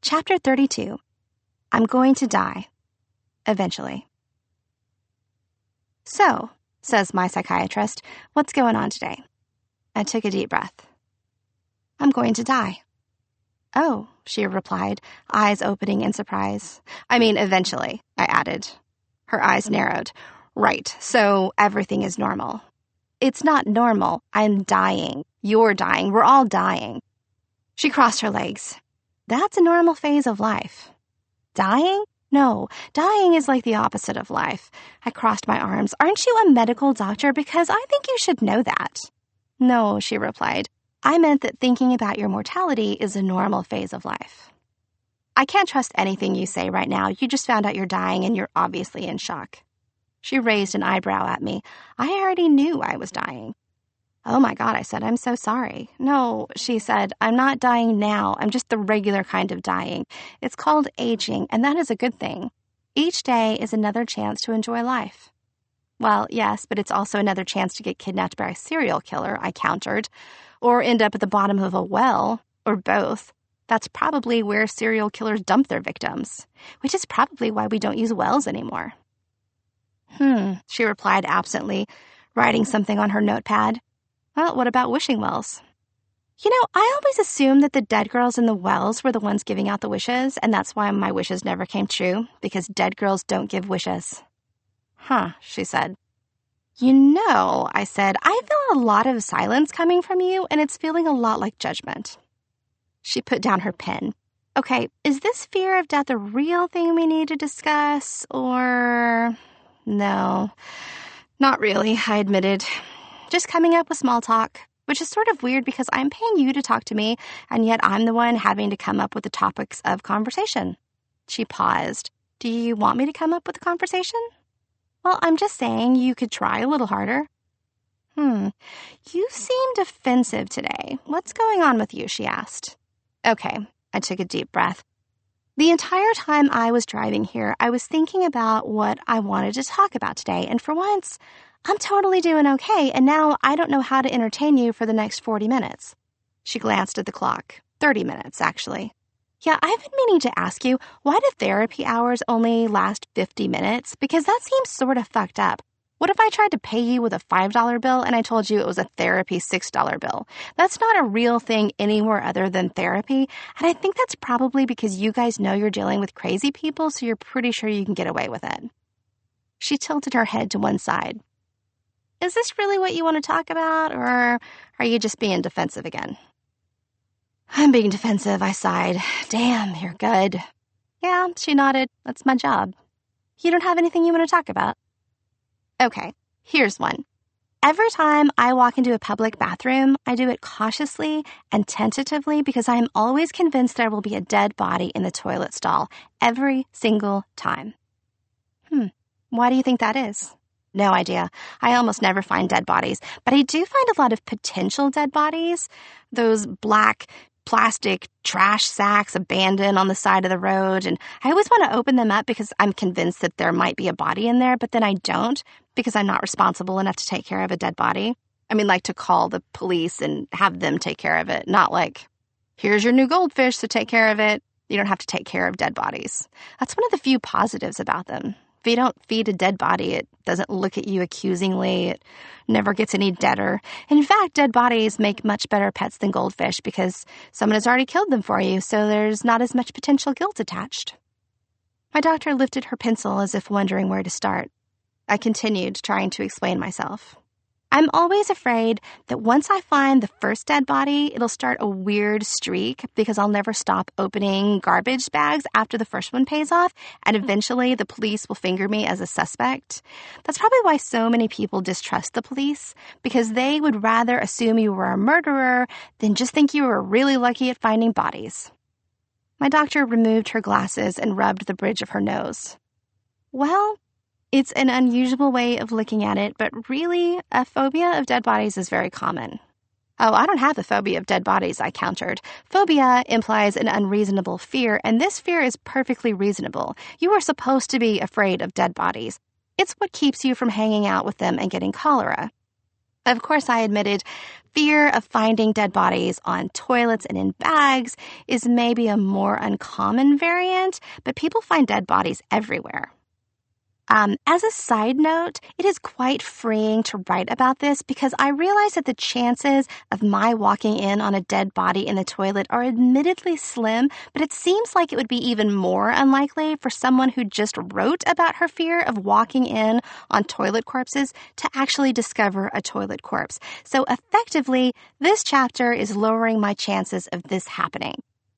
Chapter 32. I'm going to die. Eventually. So, says my psychiatrist, what's going on today? I took a deep breath. I'm going to die. Oh, she replied, eyes opening in surprise. I mean, eventually, I added. Her eyes narrowed. Right, so everything is normal. It's not normal. I'm dying. You're dying. We're all dying. She crossed her legs. That's a normal phase of life. Dying? No, dying is like the opposite of life. I crossed my arms. Aren't you a medical doctor? Because I think you should know that. No, she replied. I meant that thinking about your mortality is a normal phase of life. I can't trust anything you say right now. You just found out you're dying and you're obviously in shock. She raised an eyebrow at me. I already knew I was dying. Oh my God, I said, I'm so sorry. No, she said, I'm not dying now. I'm just the regular kind of dying. It's called aging, and that is a good thing. Each day is another chance to enjoy life. Well, yes, but it's also another chance to get kidnapped by a serial killer, I countered, or end up at the bottom of a well, or both. That's probably where serial killers dump their victims, which is probably why we don't use wells anymore. She replied absently, writing something on her notepad. Well, what about wishing wells? You know, I always assumed that the dead girls in the wells were the ones giving out the wishes, and that's why my wishes never came true, because dead girls don't give wishes. She said. You know, I said, I feel a lot of silence coming from you, and it's feeling a lot like judgment. She put down her pen. Okay, is this fear of death a real thing we need to discuss, or... No, not really, I admitted. Just coming up with small talk, which is sort of weird because I'm paying you to talk to me, and yet I'm the one having to come up with the topics of conversation. She paused. Do you want me to come up with a conversation? Well, I'm just saying you could try a little harder. You seem defensive today. What's going on with you? She asked. Okay, I took a deep breath. The entire time I was driving here, I was thinking about what I wanted to talk about today, and for once, I'm totally doing okay, and now I don't know how to entertain you for the next 40 minutes. She glanced at the clock. 30 minutes, actually. Yeah, I've been meaning to ask you, why do therapy hours only last 50 minutes? Because that seems sort of fucked up. What if I tried to pay you with a $5 bill and I told you it was a therapy $6 bill? That's not a real thing anywhere other than therapy, and I think that's probably because you guys know you're dealing with crazy people, so you're pretty sure you can get away with it. She tilted her head to one side. Is this really what you want to talk about, or are you just being defensive again? I'm being defensive, I sighed. Damn, you're good. Yeah, she nodded. That's my job. You don't have anything you want to talk about? Okay, here's one. Every time I walk into a public bathroom, I do it cautiously and tentatively because I am always convinced there will be a dead body in the toilet stall every single time. Why do you think that is? No idea. I almost never find dead bodies, but I do find a lot of potential dead bodies. Those black plastic trash sacks abandoned on the side of the road, and I always want to open them up because I'm convinced that there might be a body in there, but then I don't because I'm not responsible enough to take care of a dead body. I mean, like to call the police and have them take care of it, not like, here's your new goldfish, so take care of it. You don't have to take care of dead bodies. That's one of the few positives about them. If you don't feed a dead body, it doesn't look at you accusingly. It never gets any deader. In fact, dead bodies make much better pets than goldfish because someone has already killed them for you, so there's not as much potential guilt attached. My doctor lifted her pencil as if wondering where to start. I continued, trying to explain myself. I'm always afraid that once I find the first dead body, it'll start a weird streak because I'll never stop opening garbage bags after the first one pays off, and eventually the police will finger me as a suspect. That's probably why so many people distrust the police, because they would rather assume you were a murderer than just think you were really lucky at finding bodies. My doctor removed her glasses and rubbed the bridge of her nose. Well, it's an unusual way of looking at it, but really, a phobia of dead bodies is very common. Oh, I don't have a phobia of dead bodies, I countered. Phobia implies an unreasonable fear, and this fear is perfectly reasonable. You are supposed to be afraid of dead bodies. It's what keeps you from hanging out with them and getting cholera. Of course, I admitted fear of finding dead bodies on toilets and in bags is maybe a more uncommon variant, but people find dead bodies everywhere. As a side note, it is quite freeing to write about this because I realize that the chances of my walking in on a dead body in the toilet are admittedly slim, but it seems like it would be even more unlikely for someone who just wrote about her fear of walking in on toilet corpses to actually discover a toilet corpse. So effectively, this chapter is lowering my chances of this happening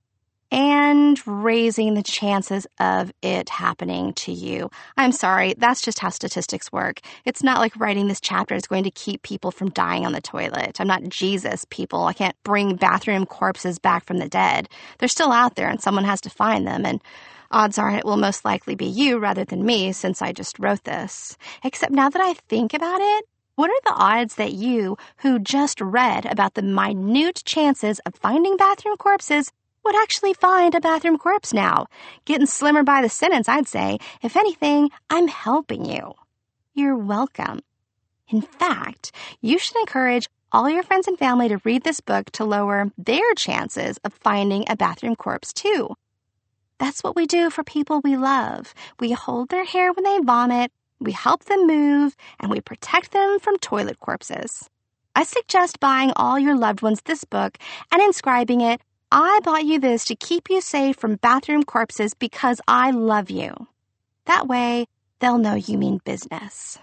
and raising the chances of it happening to you. I'm sorry, that's just how statistics work. It's not like writing this chapter is going to keep people from dying on the toilet. I'm not Jesus, people. I can't bring bathroom corpses back from the dead. They're still out there and someone has to find them, and odds are it will most likely be you rather than me since I just wrote this. Except now that I think about it, what are the odds that you, who just read about the minute chances of finding bathroom corpses, would actually find a bathroom corpse now? Getting slimmer by the sentence, I'd say. If anything, I'm helping you. You're welcome. In fact, you should encourage all your friends and family to read this book to lower their chances of finding a bathroom corpse, too. That's what we do for people we love. We hold their hair when they vomit, we help them move, and we protect them from toilet corpses. I suggest buying all your loved ones this book and inscribing it, "I bought you this to keep you safe from bathroom corpses because I love you." That way, they'll know you mean business.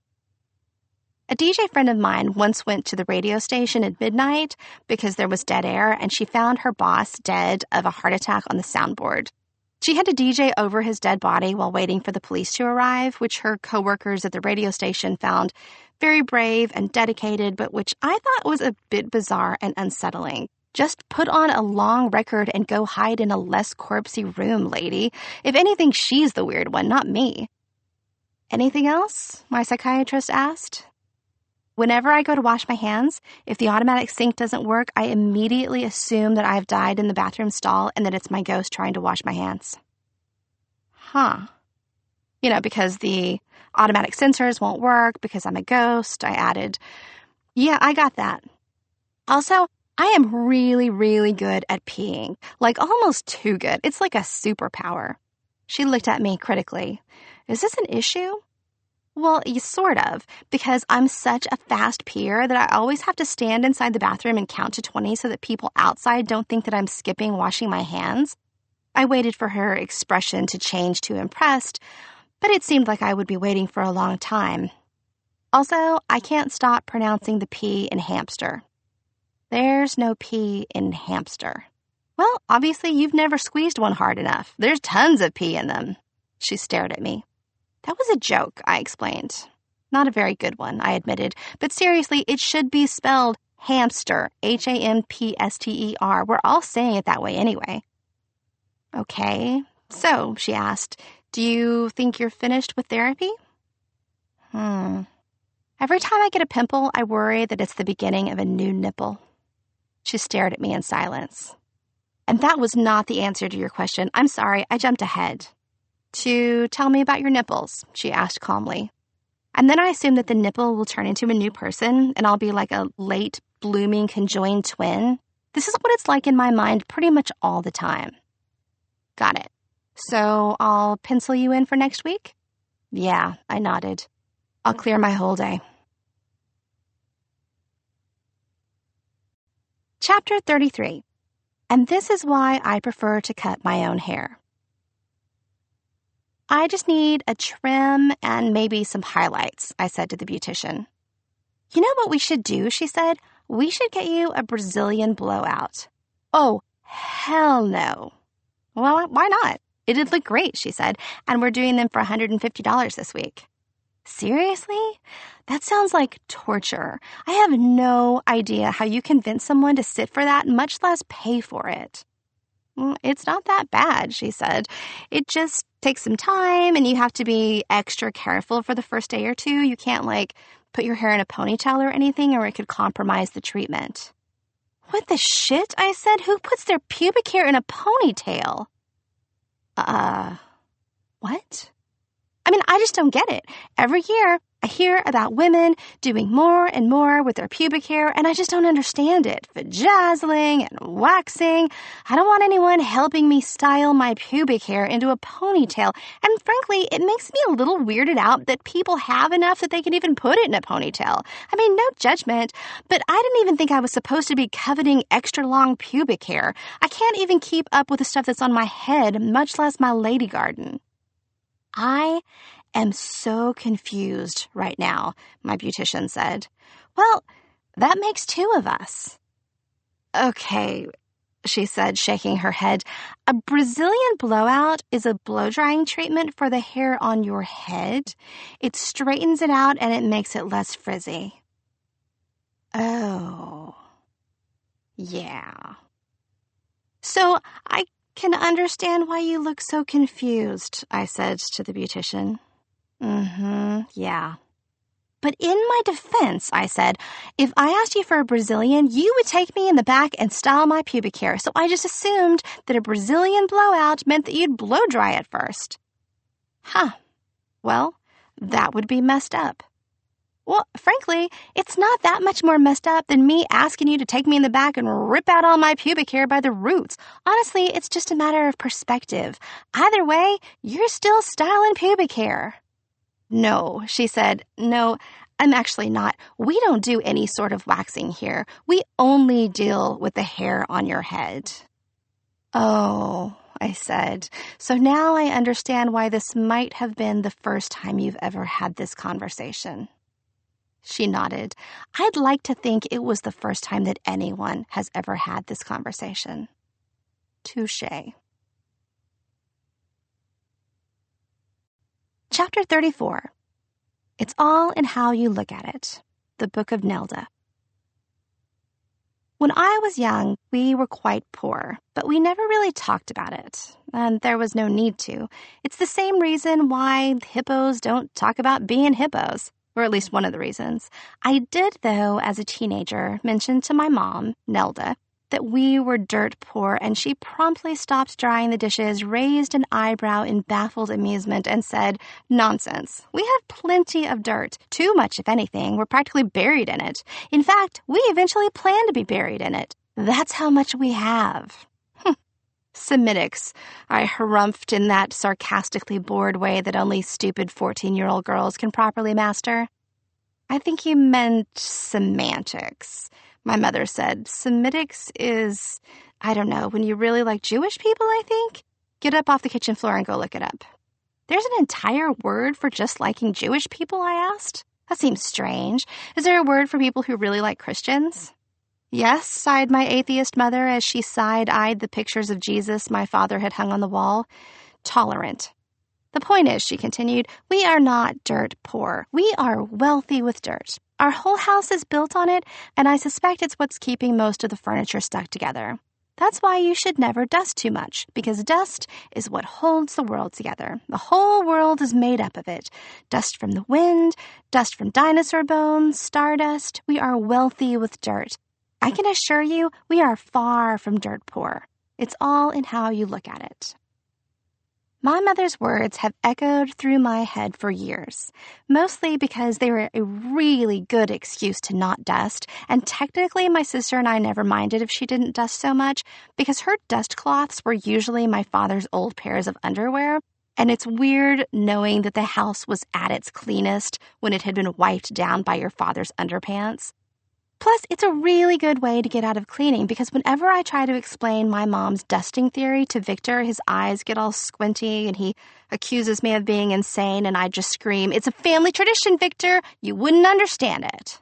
A DJ friend of mine once went to the radio station at midnight because there was dead air, and she found her boss dead of a heart attack on the soundboard. She had to DJ over his dead body while waiting for the police to arrive, which her coworkers at the radio station found very brave and dedicated, but which I thought was a bit bizarre and unsettling. Just put on a long record and go hide in a less corpsey room, lady. If anything, she's the weird one, not me. Anything else? My psychiatrist asked. Whenever I go to wash my hands, if the automatic sink doesn't work, I immediately assume that I've died in the bathroom stall and that it's my ghost trying to wash my hands. Huh. Because the automatic sensors won't work because I'm a ghost, I added. Yeah, I got that. Also, I am really, really good at peeing. Like, almost too good. It's like a superpower. She looked at me critically. Is this an issue? Well, sort of, because I'm such a fast peer that I always have to stand inside the bathroom and count to 20 so that people outside don't think that I'm skipping washing my hands. I waited for her expression to change to impressed, but it seemed like I would be waiting for a long time. Also, I can't stop pronouncing the P in hamster. There's no P in hamster. Well, obviously you've never squeezed one hard enough. There's tons of P in them. She stared at me. That was a joke, I explained. Not a very good one, I admitted. But seriously, it should be spelled hamster, Hampster. We're all saying it that way anyway. Okay, so, she asked, do you think you're finished with therapy? Every time I get a pimple, I worry that it's the beginning of a new nipple. She stared at me in silence. And that was not the answer to your question. I'm sorry, I jumped ahead. To tell me about your nipples, she asked calmly. And then I assume that the nipple will turn into a new person and I'll be like a late, blooming, conjoined twin. This is what it's like in my mind pretty much all the time. Got it. So I'll pencil you in for next week? Yeah, I nodded. I'll clear my whole day. Chapter 33. And this is why I prefer to cut my own hair. I just need a trim and maybe some highlights, I said to the beautician. You know what we should do, she said? We should get you a Brazilian blowout. Oh, hell no. Well, why not? It'd look great, she said, and we're doing them for $150 this week. Seriously? That sounds like torture. I have no idea how you convince someone to sit for that, much less pay for it. It's not that bad, she said. It just takes some time, and you have to be extra careful for the first day or two. You can't, put your hair in a ponytail or anything, or it could compromise the treatment. What the shit? I said. Who puts their pubic hair in a ponytail? What? I just don't get it. Every year, I hear about women doing more and more with their pubic hair, and I just don't understand it. Vajazzling and waxing. I don't want anyone helping me style my pubic hair into a ponytail. And frankly, it makes me a little weirded out that people have enough that they can even put it in a ponytail. I mean, no judgment, but I didn't even think I was supposed to be coveting extra long pubic hair. I can't even keep up with the stuff that's on my head, much less my lady garden. I am so confused right now, my beautician said. Well, that makes two of us. Okay, she said, shaking her head. A Brazilian blowout is a blow-drying treatment for the hair on your head. It straightens it out and it makes it less frizzy. Oh, yeah. So I can understand why you look so confused, I said to the beautician. Yeah. But in my defense, I said, if I asked you for a Brazilian, you would take me in the back and style my pubic hair, so I just assumed that a Brazilian blowout meant that you'd blow dry it first. Well, that would be messed up. Well, frankly, it's not that much more messed up than me asking you to take me in the back and rip out all my pubic hair by the roots. Honestly, it's just a matter of perspective. Either way, you're still styling pubic hair. No, she said. No, I'm actually not. We don't do any sort of waxing here. We only deal with the hair on your head. Oh, I said. So now I understand why this might have been the first time you've ever had this conversation. She nodded. I'd like to think it was the first time that anyone has ever had this conversation. Touché. Chapter 34. It's all in how you look at it. The Book of Nelda. When I was young, we were quite poor, but we never really talked about it, and there was no need to. It's the same reason why hippos don't talk about being hippos, or at least one of the reasons. I did, though, as a teenager, mention to my mom, Nelda, that we were dirt poor, and she promptly stopped drying the dishes, raised an eyebrow in baffled amusement, and said, "Nonsense. We have plenty of dirt. Too much, if anything. We're practically buried in it. In fact, we eventually plan to be buried in it. That's how much we have." Semitics, I harumphed in that sarcastically bored way that only stupid 14-year-old girls can properly master. "I think you meant semantics," my mother said. "Semitics is, I don't know, when you really like Jewish people, I think? Get up off the kitchen floor and go look it up." "There's an entire word for just liking Jewish people?" I asked. "That seems strange. Is there a word for people who really like Christians?" "Yes," sighed my atheist mother as she side-eyed the pictures of Jesus my father had hung on the wall. "Tolerant. The point is," she continued, "we are not dirt poor. We are wealthy with dirt. Our whole house is built on it, and I suspect it's what's keeping most of the furniture stuck together. That's why you should never dust too much, because dust is what holds the world together. The whole world is made up of it. Dust from the wind, dust from dinosaur bones, stardust. We are wealthy with dirt. I can assure you we are far from dirt poor. It's all in how you look at it." My mother's words have echoed through my head for years, mostly because they were a really good excuse to not dust, and technically my sister and I never minded if she didn't dust so much, because her dust cloths were usually my father's old pairs of underwear, and it's weird knowing that the house was at its cleanest when it had been wiped down by your father's underpants. Plus, it's a really good way to get out of cleaning, because whenever I try to explain my mom's dusting theory to Victor, his eyes get all squinty and he accuses me of being insane, and I just scream, "It's a family tradition, Victor! You wouldn't understand it."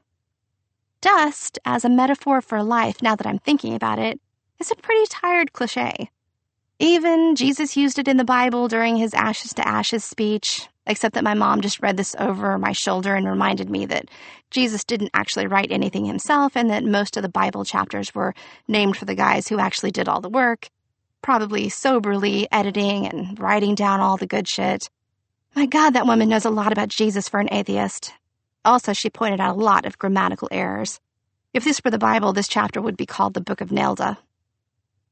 Dust, as a metaphor for life, now that I'm thinking about it, is a pretty tired cliche. Even Jesus used it in the Bible during his Ashes to Ashes speech, except that my mom just read this over my shoulder and reminded me that Jesus didn't actually write anything himself and that most of the Bible chapters were named for the guys who actually did all the work, probably soberly editing and writing down all the good shit. My God, that woman knows a lot about Jesus for an atheist. Also, she pointed out a lot of grammatical errors. If this were the Bible, this chapter would be called the Book of Nelda.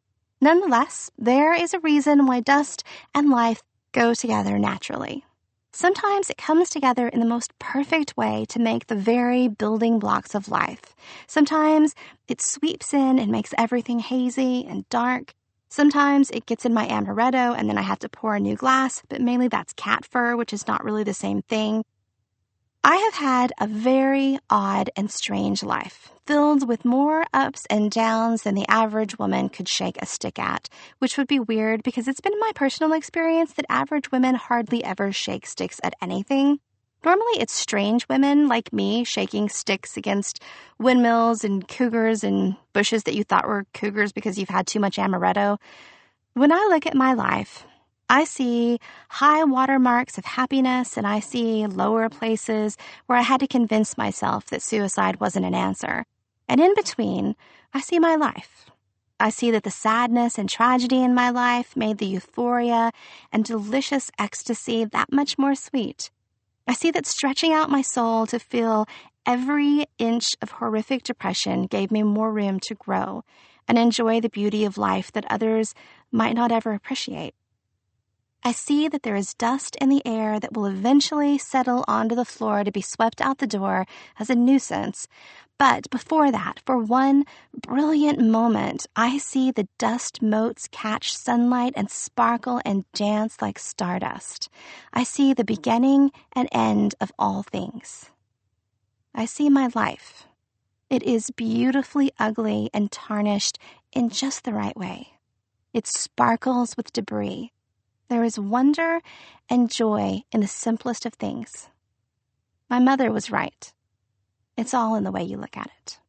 Nonetheless, there is a reason why dust and life go together naturally. Sometimes it comes together in the most perfect way to make the very building blocks of life. Sometimes it sweeps in and makes everything hazy and dark. Sometimes it gets in my amaretto and then I have to pour a new glass, but mainly that's cat fur, which is not really the same thing. I have had a very odd and strange life, filled with more ups and downs than the average woman could shake a stick at, which would be weird because it's been my personal experience that average women hardly ever shake sticks at anything. Normally, it's strange women like me shaking sticks against windmills and cougars and bushes that you thought were cougars because you've had too much amaretto. When I look at my life, I see high water marks of happiness, and I see lower places where I had to convince myself that suicide wasn't an answer. And in between, I see my life. I see that the sadness and tragedy in my life made the euphoria and delicious ecstasy that much more sweet. I see that stretching out my soul to feel every inch of horrific depression gave me more room to grow and enjoy the beauty of life that others might not ever appreciate. I see that there is dust in the air that will eventually settle onto the floor to be swept out the door as a nuisance. But before that, for one brilliant moment, I see the dust motes catch sunlight and sparkle and dance like stardust. I see the beginning and end of all things. I see my life. It is beautifully ugly and tarnished in just the right way. It sparkles with debris. There is wonder and joy in the simplest of things. My mother was right. It's all in the way you look at it.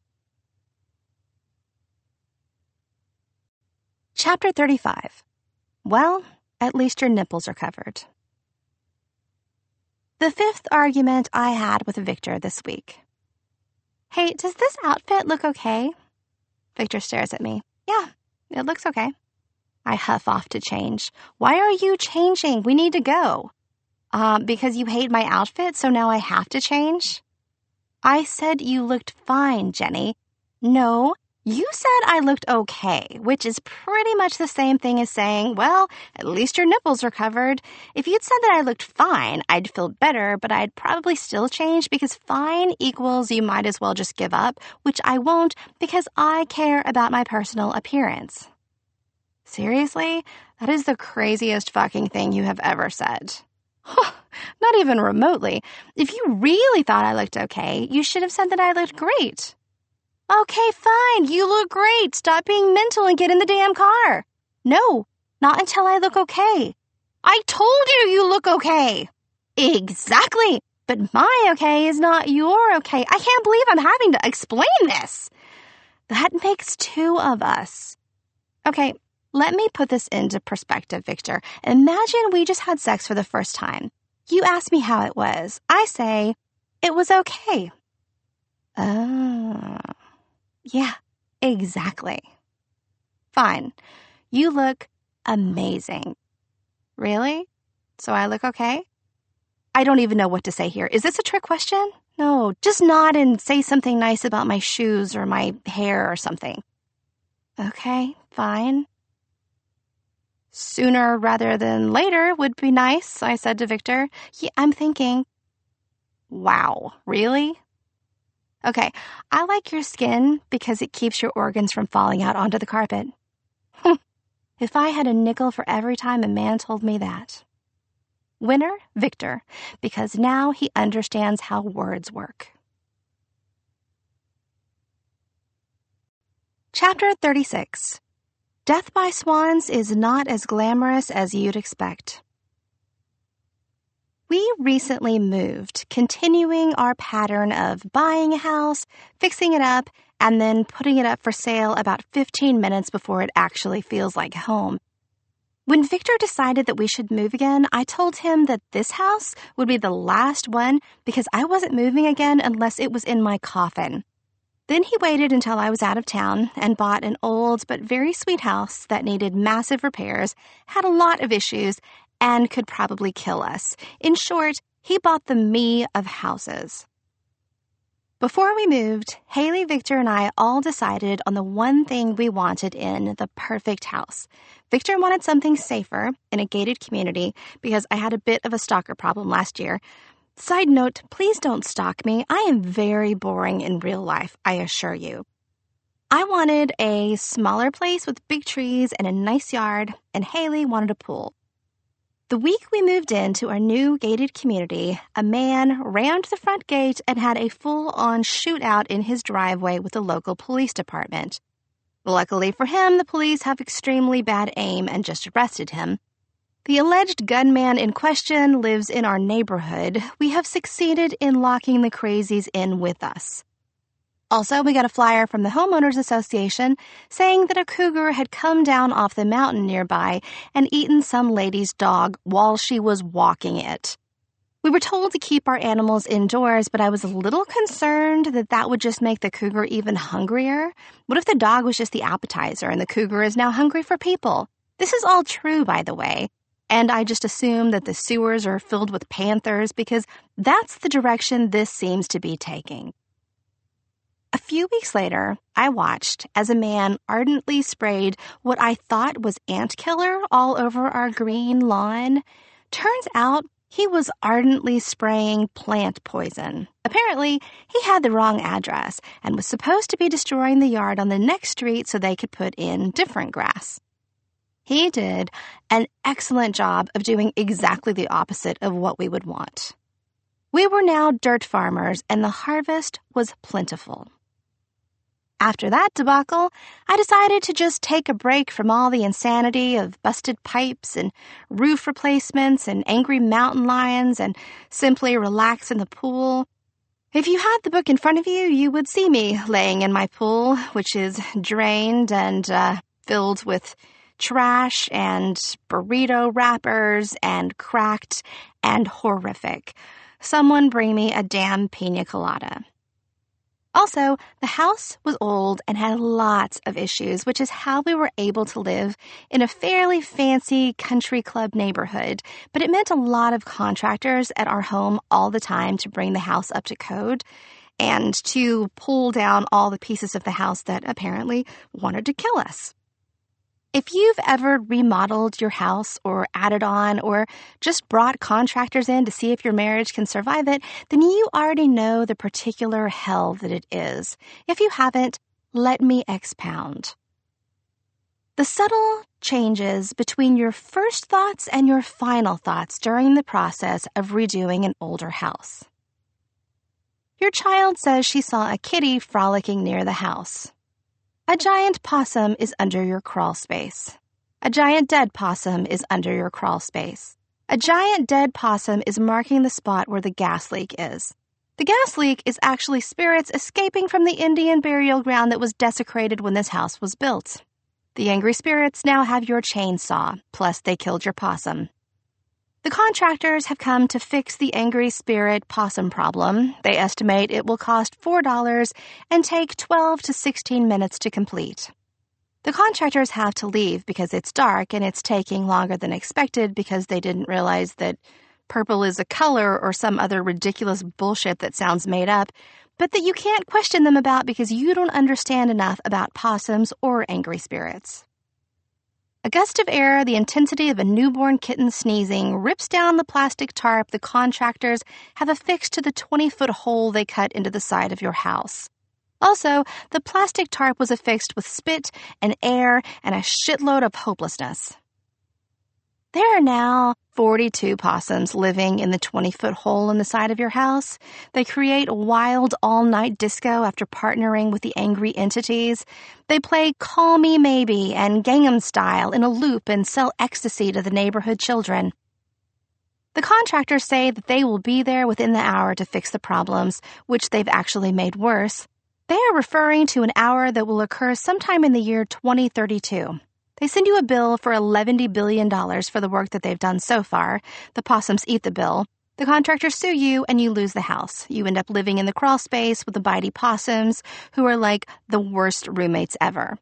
Chapter 35. Well, at least your nipples are covered. The fifth argument I had with Victor this week. Hey, does this outfit look okay? Victor stares at me. Yeah, it looks okay. I huff off to change. Why are you changing? We need to go. Because you hate my outfit, so now I have to change? I said you looked fine, Jenny. No, you said I looked okay, which is pretty much the same thing as saying, well, at least your nipples are covered. If you'd said that I looked fine, I'd feel better, but I'd probably still change because fine equals you might as well just give up, which I won't because I care about my personal appearance. Seriously? That is the craziest fucking thing you have ever said. Not even remotely. If you really thought I looked okay, you should have said that I looked great. Okay, fine. You look great. Stop being mental and get in the damn car. No, not until I look okay. I told you look okay. Exactly. But my okay is not your okay. I can't believe I'm having to explain this. That makes two of us. Okay. Let me put this into perspective, Victor. Imagine we just had sex for the first time. You ask me how it was. I say, it was okay. Oh, yeah, exactly. Fine. You look amazing. Really? So I look okay? I don't even know what to say here. Is this a trick question? No, just nod and say something nice about my shoes or my hair or something. Okay, fine. Sooner rather than later would be nice, I said to Victor. Yeah, I'm thinking. Wow, really? Okay, I like your skin because it keeps your organs from falling out onto the carpet. If I had a nickel for every time a man told me that. Winner, Victor, because now he understands how words work. Chapter 36. Death by Swans is not as glamorous as you'd expect. We recently moved, continuing our pattern of buying a house, fixing it up, and then putting it up for sale about 15 minutes before it actually feels like home. When Victor decided that we should move again, I told him that this house would be the last one because I wasn't moving again unless it was in my coffin. Then he waited until I was out of town and bought an old but very sweet house that needed massive repairs, had a lot of issues, and could probably kill us. In short, he bought the me of houses. Before we moved, Haley, Victor, and I all decided on the one thing we wanted in the perfect house. Victor wanted something safer in a gated community because I had a bit of a stalker problem last year. Side note, please don't stalk me. I am very boring in real life, I assure you. I wanted a smaller place with big trees and a nice yard, and Haley wanted a pool. The week we moved into our new gated community, a man ran to the front gate and had a full-on shootout in his driveway with the local police department. Luckily for him, the police have extremely bad aim and just arrested him. The alleged gunman in question lives in our neighborhood. We have succeeded in locking the crazies in with us. Also, we got a flyer from the Homeowners Association saying that a cougar had come down off the mountain nearby and eaten some lady's dog while she was walking it. We were told to keep our animals indoors, but I was a little concerned that that would just make the cougar even hungrier. What if the dog was just the appetizer and the cougar is now hungry for people? This is all true, by the way. And I just assume that the sewers are filled with panthers because that's the direction this seems to be taking. A few weeks later, I watched as a man ardently sprayed what I thought was ant killer all over our green lawn. Turns out he was ardently spraying plant poison. Apparently, he had the wrong address and was supposed to be destroying the yard on the next street so they could put in different grass. He did an excellent job of doing exactly the opposite of what we would want. We were now dirt farmers, and the harvest was plentiful. After that debacle, I decided to just take a break from all the insanity of busted pipes and roof replacements and angry mountain lions and simply relax in the pool. If you had the book in front of you, you would see me laying in my pool, which is drained and filled with trash and burrito wrappers and cracked and horrific. Someone bring me a damn pina colada. Also, the house was old and had lots of issues, which is how we were able to live in a fairly fancy country club neighborhood, but it meant a lot of contractors at our home all the time to bring the house up to code and to pull down all the pieces of the house that apparently wanted to kill us. If you've ever remodeled your house or added on or just brought contractors in to see if your marriage can survive it, then you already know the particular hell that it is. If you haven't, let me expound. The subtle changes between your first thoughts and your final thoughts during the process of redoing an older house. Your child says she saw a kitty frolicking near the house. A giant possum is under your crawl space. A giant dead possum is under your crawl space. A giant dead possum is marking the spot where the gas leak is. The gas leak is actually spirits escaping from the Indian burial ground that was desecrated when this house was built. The angry spirits now have your chainsaw, plus they killed your possum. The contractors have come to fix the angry spirit possum problem. They estimate it will cost $4 and take 12 to 16 minutes to complete. The contractors have to leave because it's dark and it's taking longer than expected because they didn't realize that purple is a color or some other ridiculous bullshit that sounds made up, but that you can't question them about because you don't understand enough about possums or angry spirits. A gust of air, the intensity of a newborn kitten sneezing, rips down the plastic tarp the contractors have affixed to the 20-foot hole they cut into the side of your house. Also, the plastic tarp was affixed with spit and air and a shitload of hopelessness. There are now 42 possums living in the 20-foot hole in the side of your house. They create a wild all-night disco after partnering with the angry entities. They play Call Me Maybe and Gangnam Style in a loop and sell ecstasy to the neighborhood children. The contractors say that they will be there within the hour to fix the problems, which they've actually made worse. They are referring to an hour that will occur sometime in the year 2032. They send you a bill for $11 billion for the work that they've done so far. The possums eat the bill. The contractors sue you, and you lose the house. You end up living in the crawl space with the bitey possums, who are like the worst roommates ever.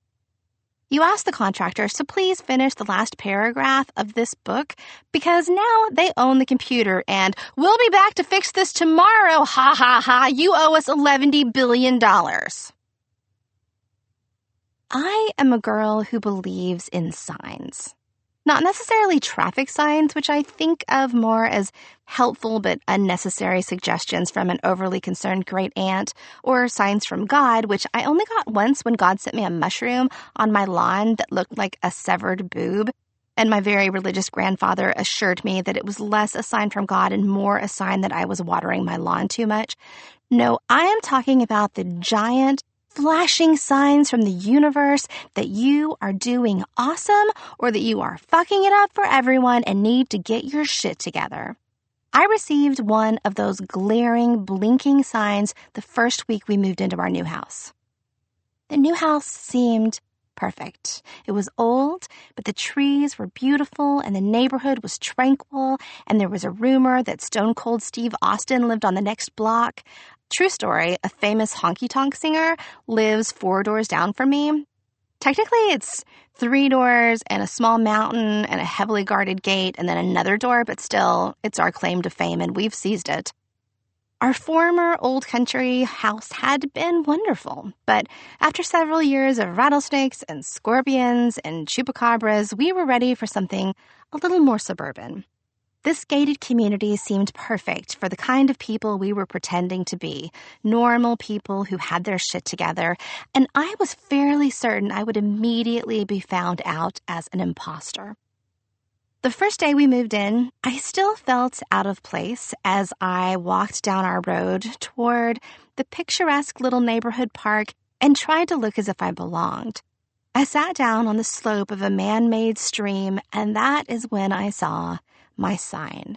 You ask the contractors to please finish the last paragraph of this book because now they own the computer and we'll be back to fix this tomorrow. Ha ha ha. You owe us $11 billion. I am a girl who believes in signs. Not necessarily traffic signs, which I think of more as helpful but unnecessary suggestions from an overly concerned great aunt, or signs from God, which I only got once when God sent me a mushroom on my lawn that looked like a severed boob. And my very religious grandfather assured me that it was less a sign from God and more a sign that I was watering my lawn too much. No, I am talking about the giant, flashing signs from the universe that you are doing awesome or that you are fucking it up for everyone and need to get your shit together. I received one of those glaring, blinking signs the first week we moved into our new house. The new house seemed perfect. It was old, but the trees were beautiful and the neighborhood was tranquil, and there was a rumor that Stone Cold Steve Austin lived on the next block. True story, a famous honky-tonk singer lives 4 doors down from me. Technically, it's 3 doors and a small mountain and a heavily guarded gate and then another door, but still, it's our claim to fame and we've seized it. Our former old country house had been wonderful, but after several years of rattlesnakes and scorpions and chupacabras, we were ready for something a little more suburban. This gated community seemed perfect for the kind of people we were pretending to be, normal people who had their shit together, and I was fairly certain I would immediately be found out as an imposter. The first day we moved in, I still felt out of place as I walked down our road toward the picturesque little neighborhood park and tried to look as if I belonged. I sat down on the slope of a man-made stream, and that is when I saw my sign.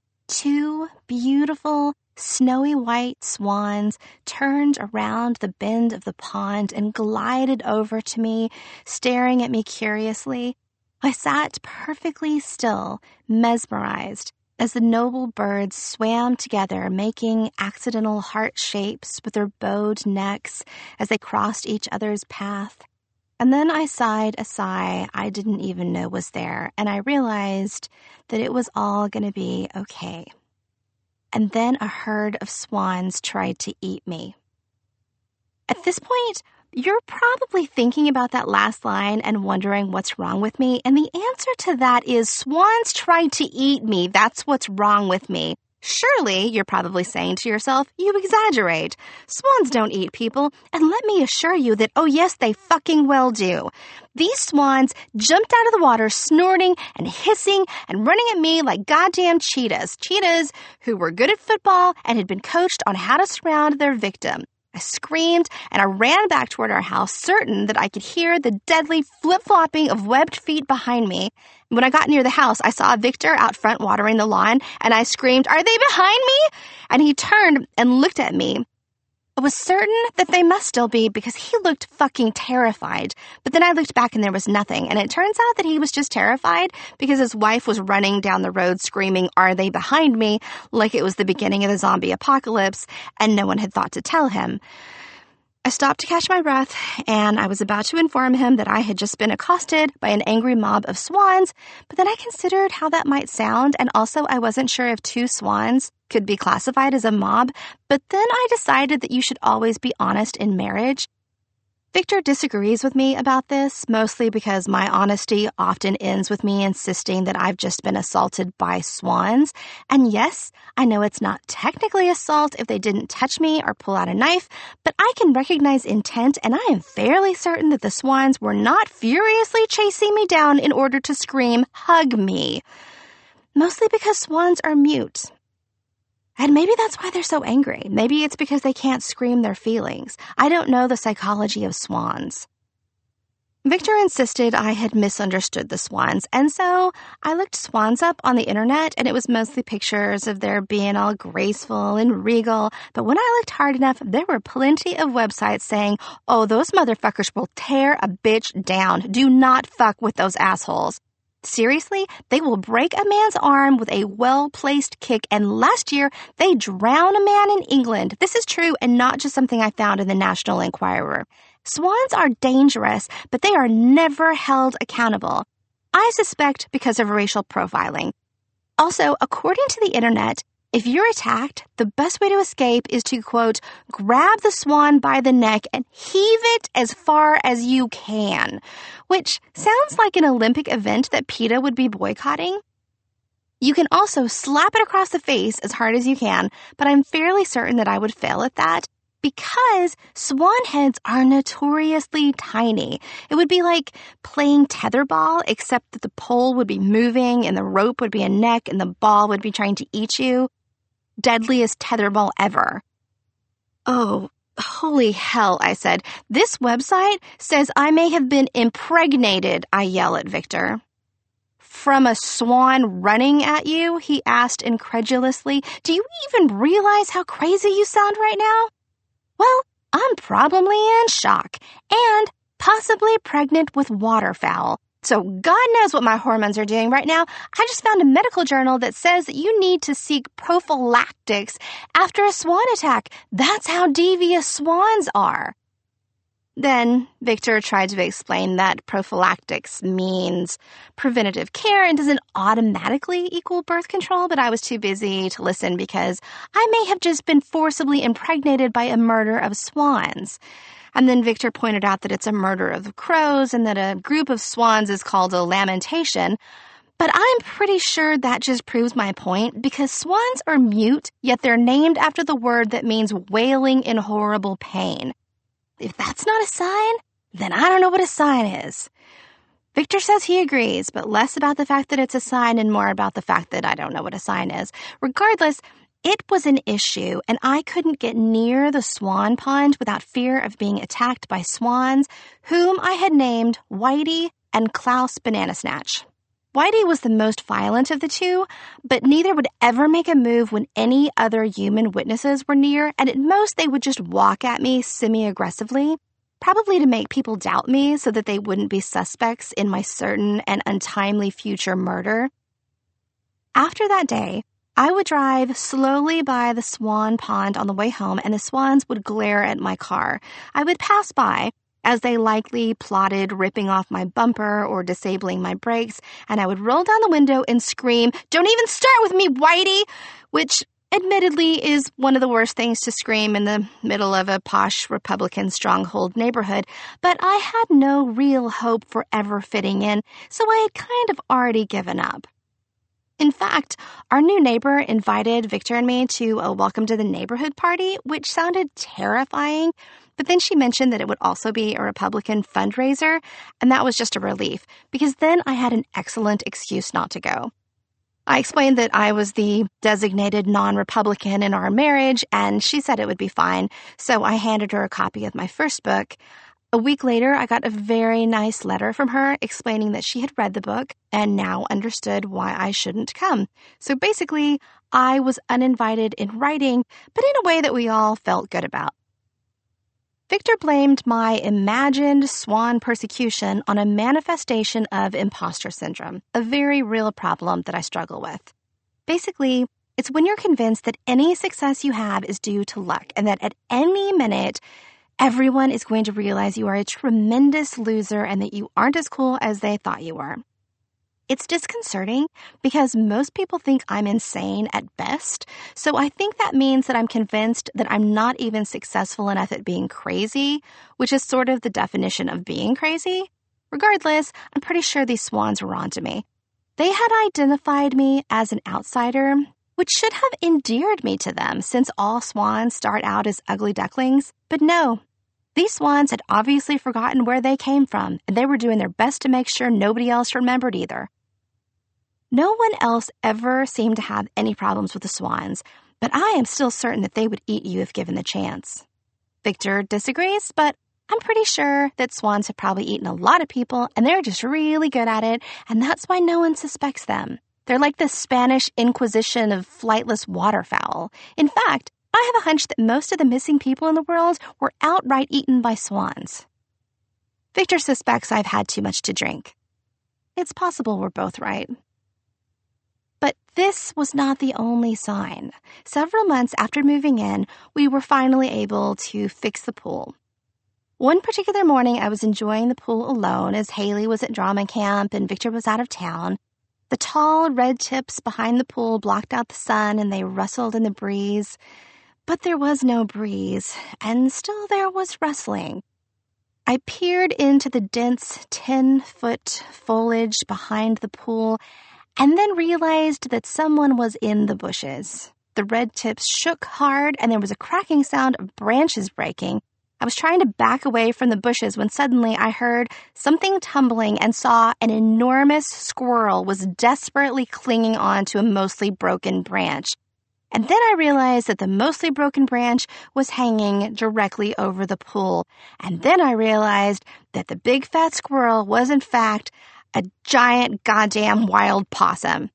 2 beautiful, snowy white swans turned around the bend of the pond and glided over to me, staring at me curiously. I sat perfectly still, mesmerized, as the noble birds swam together, making accidental heart shapes with their bowed necks as they crossed each other's path. And then I sighed a sigh I didn't even know was there, and I realized that it was all going to be okay. And then a herd of swans tried to eat me. At this point, you're probably thinking about that last line and wondering what's wrong with me, and the answer to that is swans tried to eat me. That's what's wrong with me. Surely, you're probably saying to yourself, you exaggerate. Swans don't eat people, and let me assure you that, oh yes, they fucking well do. These swans jumped out of the water snorting and hissing and running at me like goddamn cheetahs. Cheetahs who were good at football and had been coached on how to surround their victim. I screamed and I ran back toward our house, certain that I could hear the deadly flip-flopping of webbed feet behind me. When I got near the house, I saw Victor out front watering the lawn, and I screamed, "Are they behind me?" And he turned and looked at me. I was certain that they must still be because he looked fucking terrified. But then I looked back and there was nothing. And it turns out that he was just terrified because his wife was running down the road screaming, "Are they behind me?" like it was the beginning of the zombie apocalypse, and no one had thought to tell him. I stopped to catch my breath, and I was about to inform him that I had just been accosted by an angry mob of swans, but then I considered how that might sound, and also I wasn't sure if 2 swans could be classified as a mob, but then I decided that you should always be honest in marriage. Victor disagrees with me about this, mostly because my honesty often ends with me insisting that I've just been assaulted by swans. And yes, I know it's not technically assault if they didn't touch me or pull out a knife, but I can recognize intent, and I am fairly certain that the swans were not furiously chasing me down in order to scream, "Hug me." Mostly because swans are mute. And maybe that's why they're so angry. Maybe it's because they can't scream their feelings. I don't know the psychology of swans. Victor insisted I had misunderstood the swans, and so I looked swans up on the internet, and it was mostly pictures of their being all graceful and regal. But when I looked hard enough, there were plenty of websites saying, "Oh, those motherfuckers will tear a bitch down. Do not fuck with those assholes." Seriously, they will break a man's arm with a well-placed kick, and last year, they drowned a man in England. This is true and not just something I found in the National Enquirer. Swans are dangerous, but they are never held accountable. I suspect because of racial profiling. Also, according to the internet, If you're attacked, the best way to escape is to, quote, grab the swan by the neck and heave it as far as you can, which sounds like an Olympic event that PETA would be boycotting. You can also slap it across the face as hard as you can, but I'm fairly certain that I would fail at that because swan heads are notoriously tiny. It would be like playing tetherball, except that the pole would be moving and the rope would be a neck and the ball would be trying to eat you. Deadliest tetherball ever. Oh, holy hell, I said. This website says I may have been impregnated, I yell at Victor. From a swan running at you? He asked incredulously. Do you even realize how crazy you sound right now? Well, I'm probably in shock and possibly pregnant with waterfowl. So God knows what my hormones are doing right now. I just found a medical journal that says that you need to seek prophylactics after a swan attack. That's how devious swans are. Then Victor tried to explain that prophylactics means preventative care and doesn't automatically equal birth control, but I was too busy to listen because I may have just been forcibly impregnated by a murder of swans. And then Victor pointed out that it's a murder of crows and that a group of swans is called a lamentation. But I'm pretty sure that just proves my point because swans are mute, yet they're named after the word that means wailing in horrible pain. If that's not a sign, then I don't know what a sign is. Victor says he agrees, but less about the fact that it's a sign and more about the fact that I don't know what a sign is. Regardless, it was an issue, and I couldn't get near the swan pond without fear of being attacked by swans, whom I had named Whitey and Klaus Banana Snatch. Whitey was the most violent of the two, but neither would ever make a move when any other human witnesses were near, and at most they would just walk at me semi-aggressively, probably to make people doubt me so that they wouldn't be suspects in my certain and untimely future murder. After that day, I would drive slowly by the swan pond on the way home, and the swans would glare at my car. I would pass by, as they likely plotted ripping off my bumper or disabling my brakes, and I would roll down the window and scream, "Don't even start with me, Whitey!" Which, admittedly, is one of the worst things to scream in the middle of a posh Republican stronghold neighborhood, but I had no real hope for ever fitting in, so I had kind of already given up. In fact, our new neighbor invited Victor and me to a welcome to the neighborhood party, which sounded terrifying, but then she mentioned that it would also be a Republican fundraiser, and that was just a relief, because then I had an excellent excuse not to go. I explained that I was the designated non-Republican in our marriage, and she said it would be fine, so I handed her a copy of my first book. A week later, I got a very nice letter from her explaining that she had read the book and now understood why I shouldn't come. So basically, I was uninvited in writing, but in a way that we all felt good about. Victor blamed my imagined swan persecution on a manifestation of imposter syndrome, a very real problem that I struggle with. Basically, it's when you're convinced that any success you have is due to luck and that at any minute, everyone is going to realize you are a tremendous loser and that you aren't as cool as they thought you were. It's disconcerting because most people think I'm insane at best, so I think that means that I'm convinced that I'm not even successful enough at being crazy, which is sort of the definition of being crazy. Regardless, I'm pretty sure these swans were onto me. They had identified me as an outsider, which should have endeared me to them since all swans start out as ugly ducklings, but no. These swans had obviously forgotten where they came from, and they were doing their best to make sure nobody else remembered either. No one else ever seemed to have any problems with the swans, but I am still certain that they would eat you if given the chance. Victor disagrees, but I'm pretty sure that swans have probably eaten a lot of people, and they're just really good at it, and that's why no one suspects them. They're like the Spanish Inquisition of flightless waterfowl. In fact, I have a hunch that most of the missing people in the world were outright eaten by swans. Victor suspects I've had too much to drink. It's possible we're both right. But this was not the only sign. Several months after moving in, we were finally able to fix the pool. One particular morning, I was enjoying the pool alone as Haley was at drama camp and Victor was out of town. The tall red tips behind the pool blocked out the sun and they rustled in the breeze. But there was no breeze, and still there was rustling. I peered into the dense 10-foot foliage behind the pool and then realized that someone was in the bushes. The red tips shook hard and there was a cracking sound of branches breaking. I was trying to back away from the bushes when suddenly I heard something tumbling and saw an enormous squirrel was desperately clinging on to a mostly broken branch. And then I realized that the mostly broken branch was hanging directly over the pool. And then I realized that the big fat squirrel was in fact a giant goddamn wild possum.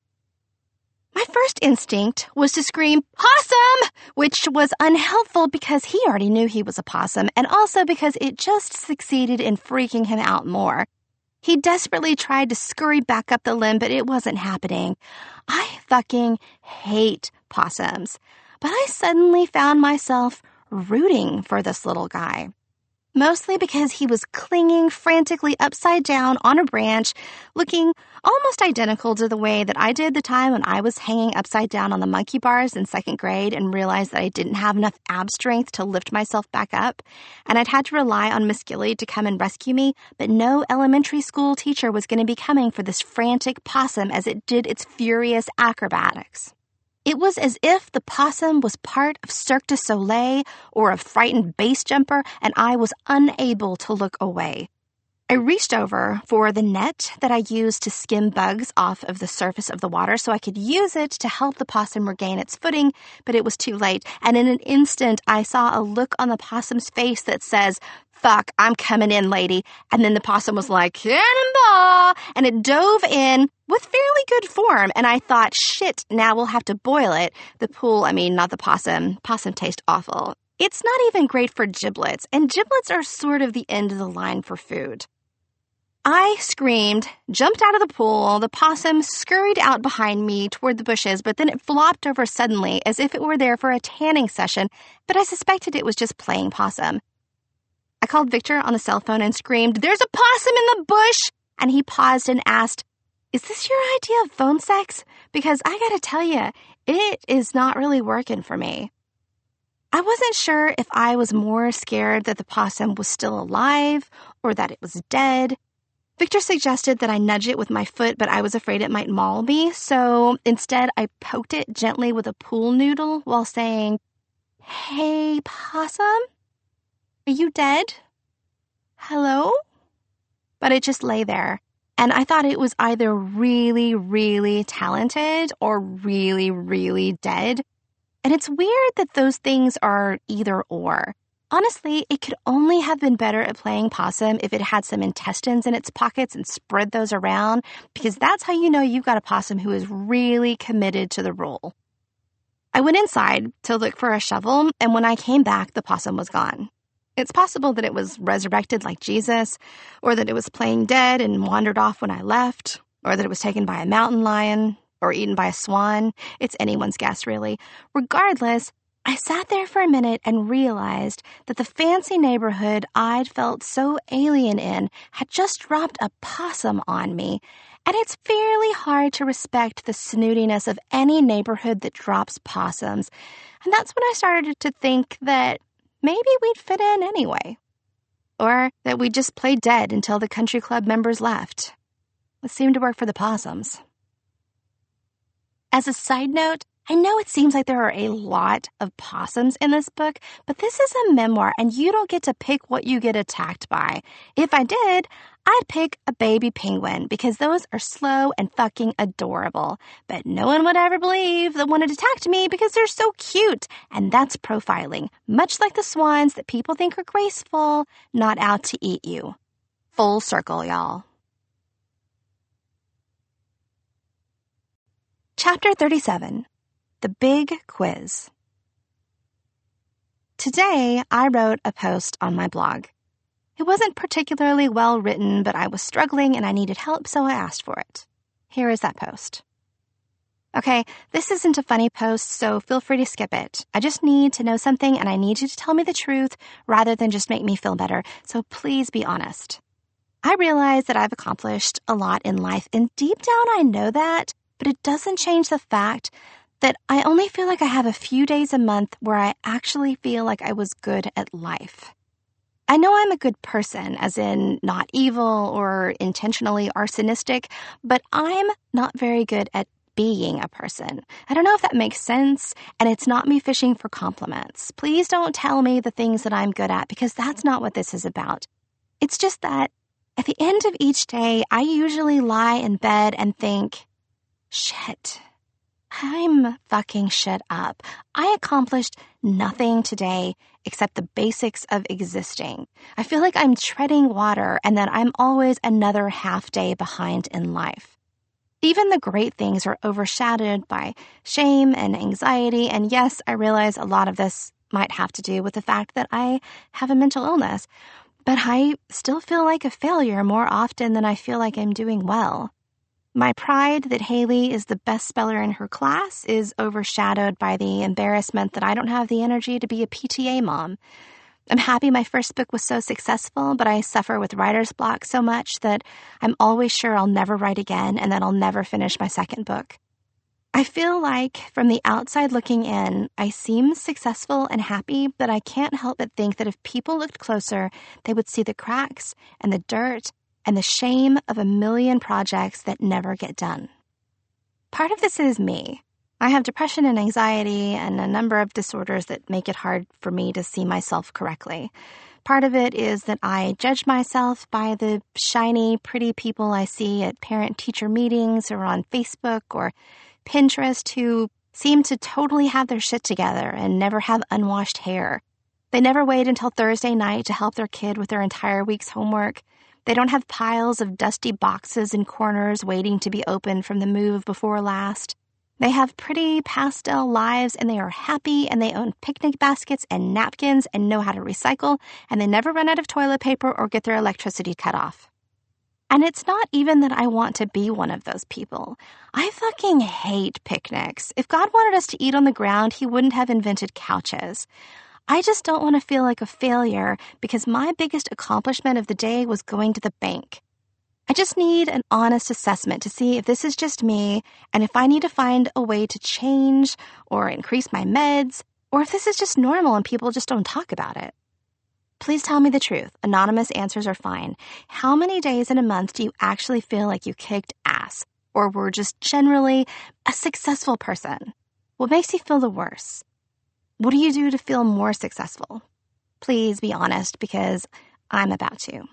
My first instinct was to scream, "Possum!" which was unhelpful because he already knew he was a possum and also because it just succeeded in freaking him out more. He desperately tried to scurry back up the limb, but it wasn't happening. I fucking hate possums, but I suddenly found myself rooting for this little guy. Mostly because he was clinging frantically upside down on a branch, looking almost identical to the way that I did the time when I was hanging upside down on the monkey bars in 2nd grade and realized that I didn't have enough ab strength to lift myself back up, and I'd had to rely on Miss Gilly to come and rescue me, but no elementary school teacher was going to be coming for this frantic possum as it did its furious acrobatics. It was as if the possum was part of Cirque du Soleil or a frightened base jumper, and I was unable to look away. I reached over for the net that I used to skim bugs off of the surface of the water so I could use it to help the possum regain its footing, but it was too late, and in an instant I saw a look on the possum's face that says, "Fuck, I'm coming in, lady." And then the possum was like, "Cannonball!" And it dove in with fairly good form. And I thought, shit, now we'll have to boil it. The pool, not the possum. Possum tastes awful. It's not even great for giblets. And giblets are sort of the end of the line for food. I screamed, jumped out of the pool. The possum scurried out behind me toward the bushes, but then it flopped over suddenly as if it were there for a tanning session. But I suspected it was just playing possum. I called Victor on the cell phone and screamed, "There's a possum in the bush!" And he paused and asked, "Is this your idea of phone sex? Because I gotta tell you, it is not really working for me." I wasn't sure if I was more scared that the possum was still alive or that it was dead. Victor suggested that I nudge it with my foot, but I was afraid it might maul me, so instead I poked it gently with a pool noodle while saying, "Hey, possum? Are you dead? Hello?" But it just lay there. And I thought it was either really, really talented or really, really dead. And it's weird that those things are either or. Honestly, it could only have been better at playing possum if it had some intestines in its pockets and spread those around, because that's how you know you've got a possum who is really committed to the role. I went inside to look for a shovel, and when I came back, the possum was gone. It's possible that it was resurrected like Jesus, or that it was playing dead and wandered off when I left, or that it was taken by a mountain lion, or eaten by a swan. It's anyone's guess, really. Regardless, I sat there for a minute and realized that the fancy neighborhood I'd felt so alien in had just dropped a possum on me, and it's fairly hard to respect the snootiness of any neighborhood that drops possums. And that's when I started to think that maybe we'd fit in anyway. Or that we'd just play dead until the country club members left. It seemed to work for the possums. As a side note, I know it seems like there are a lot of possums in this book, but this is a memoir and you don't get to pick what you get attacked by. If I did, I'd pick a baby penguin because those are slow and fucking adorable. But no one would ever believe that one had attacked me because they're so cute. And that's profiling, much like the swans that people think are graceful, not out to eat you. Full circle, y'all. Chapter 37. The Big Quiz. Today, I wrote a post on my blog. It wasn't particularly well written, but I was struggling and I needed help, so I asked for it. Here is that post. Okay, this isn't a funny post, so feel free to skip it. I just need to know something and I need you to tell me the truth rather than just make me feel better, so please be honest. I realize that I've accomplished a lot in life, and deep down I know that, but it doesn't change the fact that I only feel like I have a few days a month where I actually feel like I was good at life. I know I'm a good person, as in not evil or intentionally arsonistic, but I'm not very good at being a person. I don't know if that makes sense, and it's not me fishing for compliments. Please don't tell me the things that I'm good at, because that's not what this is about. It's just that at the end of each day, I usually lie in bed and think, shit, I'm fucking shit up. I accomplished nothing today except the basics of existing. I feel like I'm treading water and that I'm always another half day behind in life. Even the great things are overshadowed by shame and anxiety, and yes, I realize a lot of this might have to do with the fact that I have a mental illness, but I still feel like a failure more often than I feel like I'm doing well. My pride that Haley is the best speller in her class is overshadowed by the embarrassment that I don't have the energy to be a PTA mom. I'm happy my first book was so successful, but I suffer with writer's block so much that I'm always sure I'll never write again and that I'll never finish my second book. I feel like, from the outside looking in, I seem successful and happy, but I can't help but think that if people looked closer, they would see the cracks and the dirt and the shame of a million projects that never get done. Part of this is me. I have depression and anxiety and a number of disorders that make it hard for me to see myself correctly. Part of it is that I judge myself by the shiny, pretty people I see at parent-teacher meetings or on Facebook or Pinterest who seem to totally have their shit together and never have unwashed hair. They never wait until Thursday night to help their kid with their entire week's homework. They don't have piles of dusty boxes in corners waiting to be opened from the move before last. They have pretty pastel lives, and they are happy, and they own picnic baskets and napkins and know how to recycle, and they never run out of toilet paper or get their electricity cut off. And it's not even that I want to be one of those people. I fucking hate picnics. If God wanted us to eat on the ground, he wouldn't have invented couches. I just don't want to feel like a failure because my biggest accomplishment of the day was going to the bank. I just need an honest assessment to see if this is just me and if I need to find a way to change or increase my meds, or if this is just normal and people just don't talk about it. Please tell me the truth. Anonymous answers are fine. How many days in a month do you actually feel like you kicked ass or were just generally a successful person? What makes you feel the worst? What do you do to feel more successful? Please be honest, because I'm about to.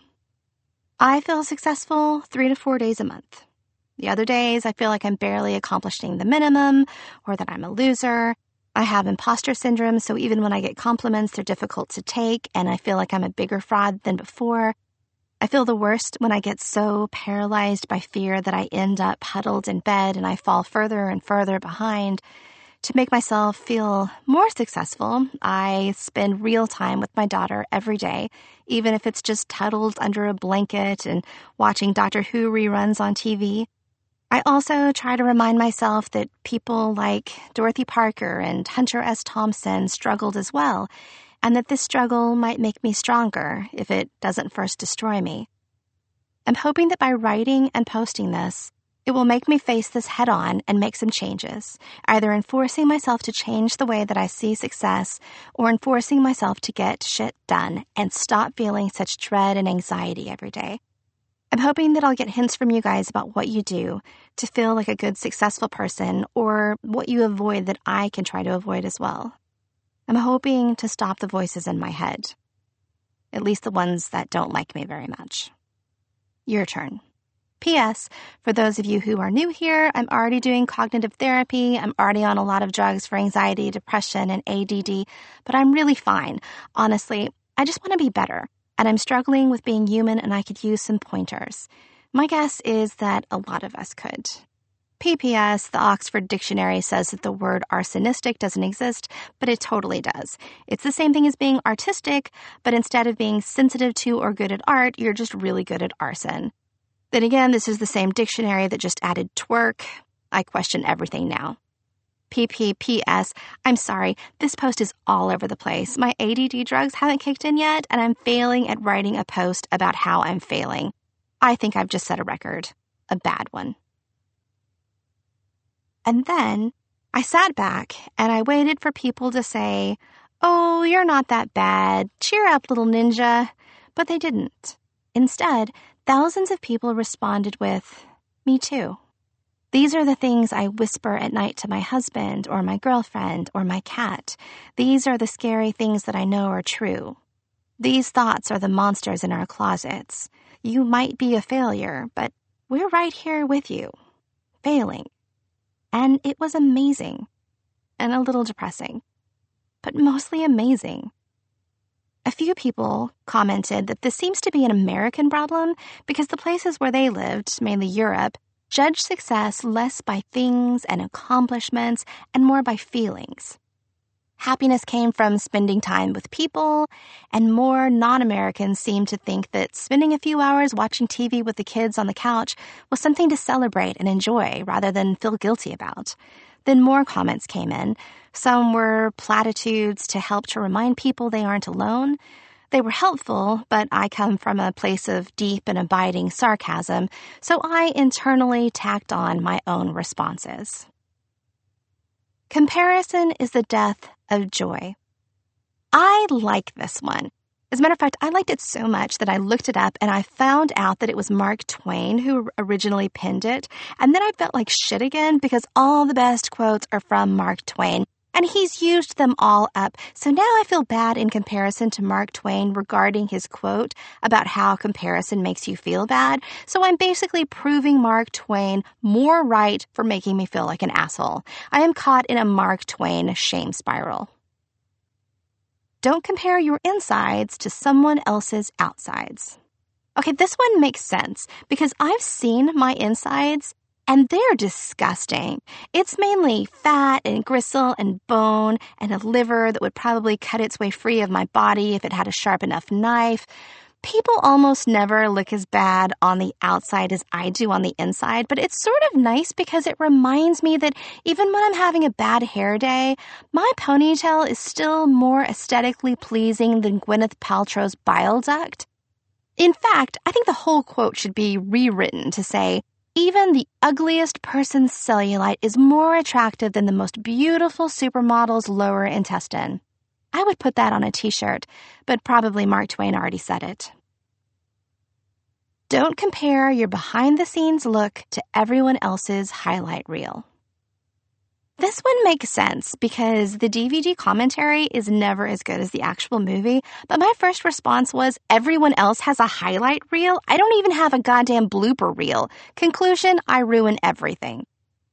I feel successful 3 to 4 days a month. The other days, I feel like I'm barely accomplishing the minimum or that I'm a loser. I have imposter syndrome, so even when I get compliments, they're difficult to take, and I feel like I'm a bigger fraud than before. I feel the worst when I get so paralyzed by fear that I end up huddled in bed and I fall further and further behind. To make myself feel more successful, I spend real time with my daughter every day, even if it's just huddled under a blanket and watching Doctor Who reruns on TV. I also try to remind myself that people like Dorothy Parker and Hunter S. Thompson struggled as well, and that this struggle might make me stronger if it doesn't first destroy me. I'm hoping that by writing and posting this, it will make me face this head-on and make some changes, either enforcing myself to change the way that I see success or enforcing myself to get shit done and stop feeling such dread and anxiety every day. I'm hoping that I'll get hints from you guys about what you do to feel like a good, successful person or what you avoid that I can try to avoid as well. I'm hoping to stop the voices in my head, at least the ones that don't like me very much. Your turn. P.S. For those of you who are new here, I'm already doing cognitive therapy. I'm already on a lot of drugs for anxiety, depression, and ADD, but I'm really fine. Honestly, I just want to be better, and I'm struggling with being human, and I could use some pointers. My guess is that a lot of us could. P.P.S. The Oxford Dictionary says that the word arsonistic doesn't exist, but it totally does. It's the same thing as being artistic, but instead of being sensitive to or good at art, you're just really good at arson. Then again, this is the same dictionary that just added twerk. I question everything now. PPPS, I'm sorry, this post is all over the place. My ADD drugs haven't kicked in yet, and I'm failing at writing a post about how I'm failing. I think I've just set a record. A bad one. And then I sat back and I waited for people to say, "Oh, you're not that bad. Cheer up, little ninja." But they didn't. Instead, thousands of people responded with, "Me too. These are the things I whisper at night to my husband or my girlfriend or my cat. These are the scary things that I know are true. These thoughts are the monsters in our closets. You might be a failure, but we're right here with you, failing." And it was amazing and a little depressing, but mostly amazing. A few people commented that this seems to be an American problem because the places where they lived, mainly Europe, judged success less by things and accomplishments and more by feelings. Happiness came from spending time with people, and more non-Americans seemed to think that spending a few hours watching TV with the kids on the couch was something to celebrate and enjoy rather than feel guilty about. Then more comments came in. Some were platitudes to help to remind people they aren't alone. They were helpful, but I come from a place of deep and abiding sarcasm, so I internally tacked on my own responses. Comparison is the death of joy. I like this one. As a matter of fact, I liked it so much that I looked it up and I found out that it was Mark Twain who originally penned it. And then I felt like shit again because all the best quotes are from Mark Twain. And he's used them all up. So now I feel bad in comparison to Mark Twain regarding his quote about how comparison makes you feel bad. So I'm basically proving Mark Twain more right for making me feel like an asshole. I am caught in a Mark Twain shame spiral. Don't compare your insides to someone else's outsides. Okay, this one makes sense because I've seen my insides and they're disgusting. It's mainly fat and gristle and bone and a liver that would probably cut its way free of my body if it had a sharp enough knife. People almost never look as bad on the outside as I do on the inside, but it's sort of nice because it reminds me that even when I'm having a bad hair day, my ponytail is still more aesthetically pleasing than Gwyneth Paltrow's bile duct. In fact, I think the whole quote should be rewritten to say, "Even the ugliest person's cellulite is more attractive than the most beautiful supermodel's lower intestine." I would put that on a t-shirt, but probably Mark Twain already said it. Don't compare your behind-the-scenes look to everyone else's highlight reel. This one makes sense because the DVD commentary is never as good as the actual movie, but my first response was, everyone else has a highlight reel? I don't even have a goddamn blooper reel. Conclusion, I ruin everything.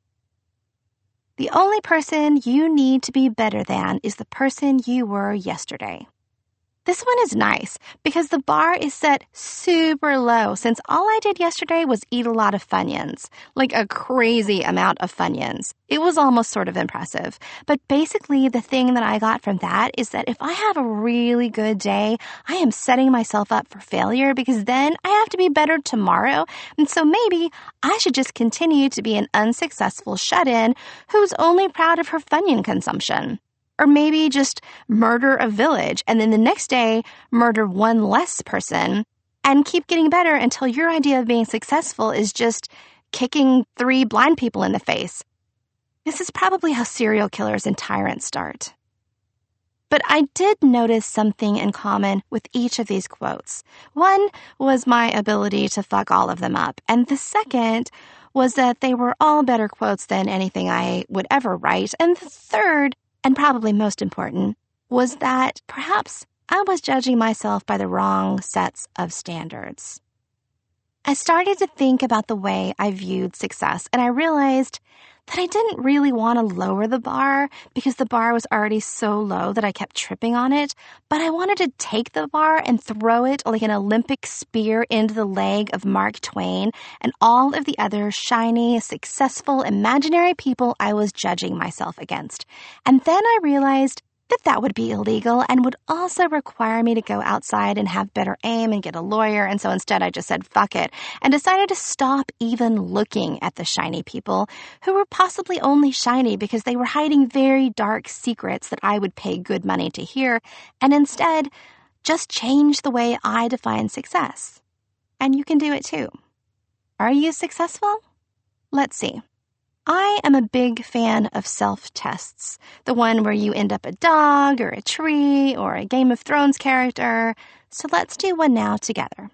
The only person you need to be better than is the person you were yesterday. This one is nice because the bar is set super low since all I did yesterday was eat a lot of Funyuns, like a crazy amount of Funyuns. It was almost sort of impressive. But basically the thing that I got from that is that if I have a really good day, I am setting myself up for failure because then I have to be better tomorrow. And so maybe I should just continue to be an unsuccessful shut-in who's only proud of her Funyun consumption. Or maybe just murder a village and then the next day murder one less person and keep getting better until your idea of being successful is just kicking 3 blind people in the face. This is probably how serial killers and tyrants start. But I did notice something in common with each of these quotes. One was my ability to fuck all of them up, and the second was that they were all better quotes than anything I would ever write, and the third, and probably most important, was that perhaps I was judging myself by the wrong sets of standards. I started to think about the way I viewed success, and I realized that I didn't really want to lower the bar because the bar was already so low that I kept tripping on it, but I wanted to take the bar and throw it like an Olympic spear into the leg of Mark Twain and all of the other shiny, successful, imaginary people I was judging myself against. And then I realized that would be illegal and would also require me to go outside and have better aim and get a lawyer. And so instead I just said, fuck it, and decided to stop even looking at the shiny people who were possibly only shiny because they were hiding very dark secrets that I would pay good money to hear, and instead just change the way I define success. and you can do it too. Are you successful? Let's see. I am a big fan of self-tests, the one where you end up a dog or a tree or a Game of Thrones character, so let's do one now together.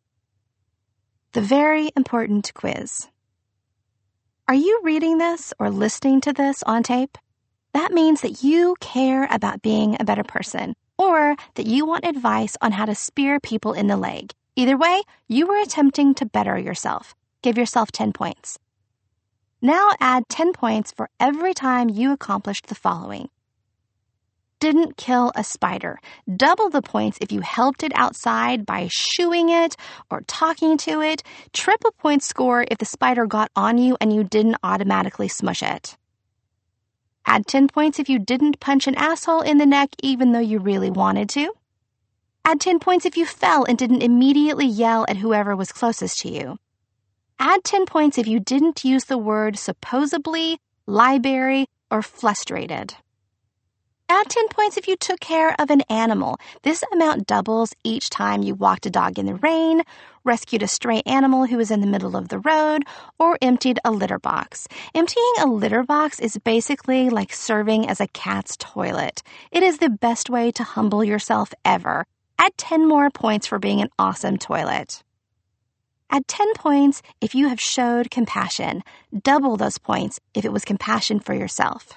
The very important quiz. Are you reading this or listening to this on tape? That means that you care about being a better person, or that you want advice on how to spear people in the leg. Either way, you are attempting to better yourself. Give yourself 10 points. Now add 10 points for every time you accomplished the following. Didn't kill a spider. Double the points if you helped it outside by shooing it or talking to it. Triple point score if the spider got on you and you didn't automatically smush it. Add 10 points if you didn't punch an asshole in the neck even though you really wanted to. Add 10 points if you fell and didn't immediately yell at whoever was closest to you. Add 10 points if you didn't use the word supposedly, library, or frustrated. Add 10 points if you took care of an animal. This amount doubles each time you walked a dog in the rain, rescued a stray animal who was in the middle of the road, or emptied a litter box. Emptying a litter box is basically like serving as a cat's toilet. It is the best way to humble yourself ever. Add 10 more points for being an awesome toilet. Add 10 points if you have showed compassion. Double those points if it was compassion for yourself.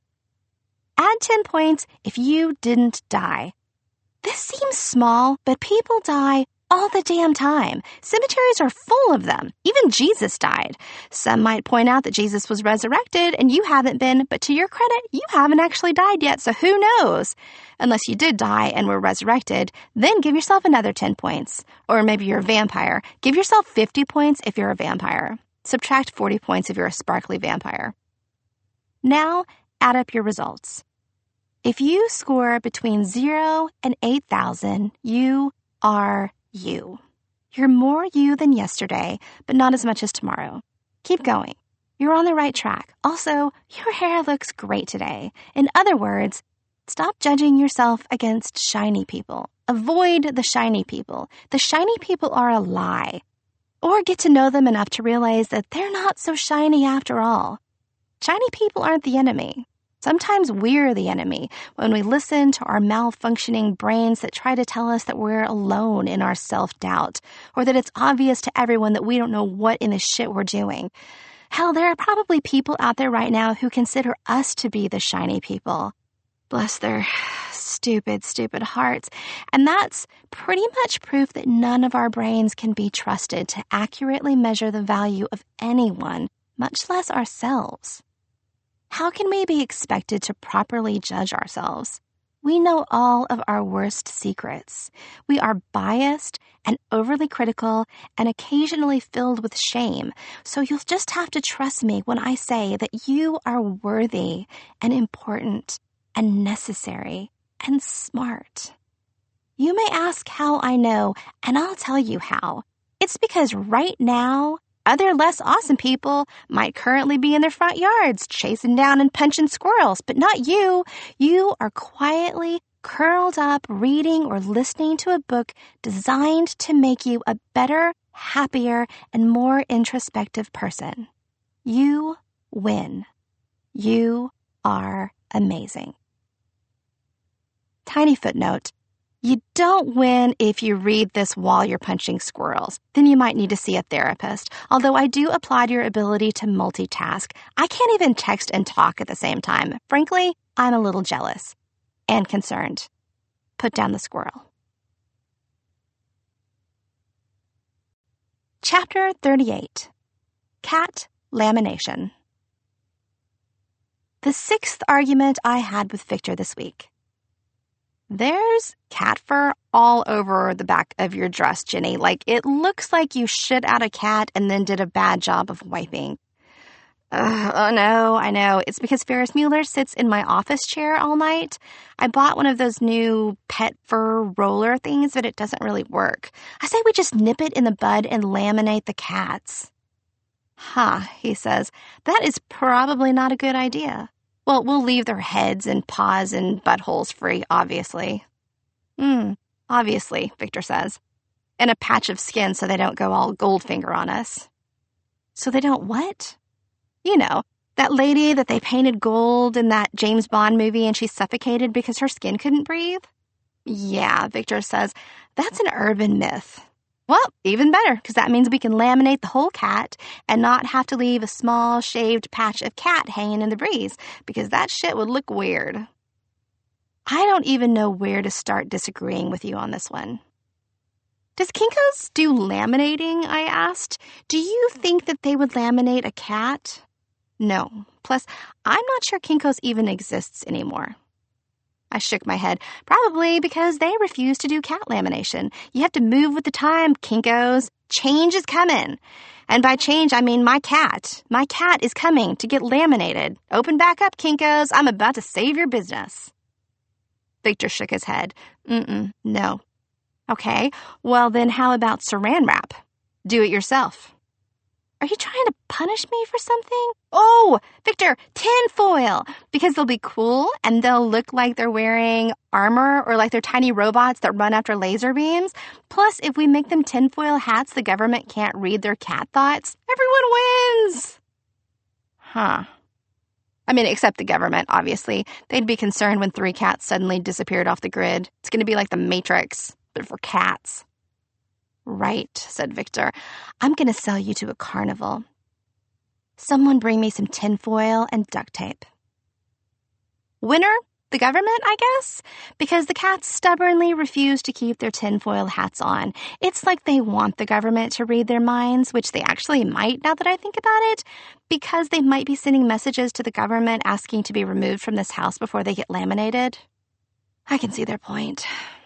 Add 10 points if you didn't die. This seems small, but people die all the damn time. Cemeteries are full of them. Even Jesus died. Some might point out that Jesus was resurrected and you haven't been, but to your credit, you haven't actually died yet, so who knows? Unless you did die and were resurrected, then give yourself another 10 points. Or maybe you're a vampire. Give yourself 50 points if you're a vampire. Subtract 40 points if you're a sparkly vampire. Now, add up your results. If you score between 0 and 8,000, you are you. You're more you than yesterday, but not as much as tomorrow. Keep going. You're on the right track. Also, your hair looks great today. In other words, stop judging yourself against shiny people. Avoid the shiny people. The shiny people are a lie. Or get to know them enough to realize that they're not so shiny after all. Shiny people aren't the enemy. Sometimes we're the enemy when we listen to our malfunctioning brains that try to tell us that we're alone in our self-doubt, or that it's obvious to everyone that we don't know what in the shit we're doing. Hell, there are probably people out there right now who consider us to be the shiny people. Bless their stupid, stupid hearts. And that's pretty much proof that none of our brains can be trusted to accurately measure the value of anyone, much less ourselves. How can we be expected to properly judge ourselves? We know all of our worst secrets. We are biased and overly critical and occasionally filled with shame. So you'll just have to trust me when I say that you are worthy and important and necessary and smart. You may ask how I know, and I'll tell you how. It's because right now, other less awesome people might currently be in their front yards chasing down and punching squirrels, but not you. You are quietly curled up reading or listening to a book designed to make you a better, happier, and more introspective person. You win. You are amazing. Tiny footnote. You don't win if you read this while you're punching squirrels. Then you might need to see a therapist. Although I do applaud your ability to multitask. I can't even text and talk at the same time. Frankly, I'm a little jealous and concerned. Put down the squirrel. Chapter 38. Cat Lamination. The sixth argument I had with Victor this week. There's cat fur all over the back of your dress, Jenny. Like, it looks like you shit out a cat and then did a bad job of wiping. Oh, no, I know. It's because Ferris Mueller sits in my office chair all night. I bought one of those new pet fur roller things, but it doesn't really work. I say we just nip it in the bud and laminate the cats. He says, that is probably not a good idea. Well, we'll leave their heads and paws and buttholes free, obviously. Obviously, Victor says. And a patch of skin so they don't go all Goldfinger on us. So they don't what? You know, that lady that they painted gold in that James Bond movie and she suffocated because her skin couldn't breathe? Yeah, Victor says, that's an urban myth. Well, even better, because that means we can laminate the whole cat and not have to leave a small shaved patch of cat hanging in the breeze, because that shit would look weird. I don't even know where to start disagreeing with you on this one. Does Kinko's do laminating? I asked. Do you think that they would laminate a cat? No. Plus, I'm not sure Kinko's even exists anymore. I shook my head. Probably because they refuse to do cat lamination. You have to move with the time, Kinko's. Change is coming. And by change, I mean my cat. My cat is coming to get laminated. Open back up, Kinko's. I'm about to save your business. Victor shook his head. No. Okay, well then how about saran wrap? Do it yourself. Are you trying to punish me for something? Oh, Victor, tinfoil! Because they'll be cool and they'll look like they're wearing armor or like they're tiny robots that run after laser beams. Plus, if we make them tinfoil hats, the government can't read their cat thoughts. Everyone wins! Huh. I mean, except the government, obviously. They'd be concerned when 3 cats suddenly disappeared off the grid. It's going to be like the Matrix, but for cats. Right, said Victor. I'm going to sell you to a carnival. Someone bring me some tinfoil and duct tape. Winner? The government, I guess? Because the cats stubbornly refuse to keep their tinfoil hats on. It's like they want the government to read their minds, which they actually might now that I think about it, because they might be sending messages to the government asking to be removed from this house before they get laminated. I can see their point.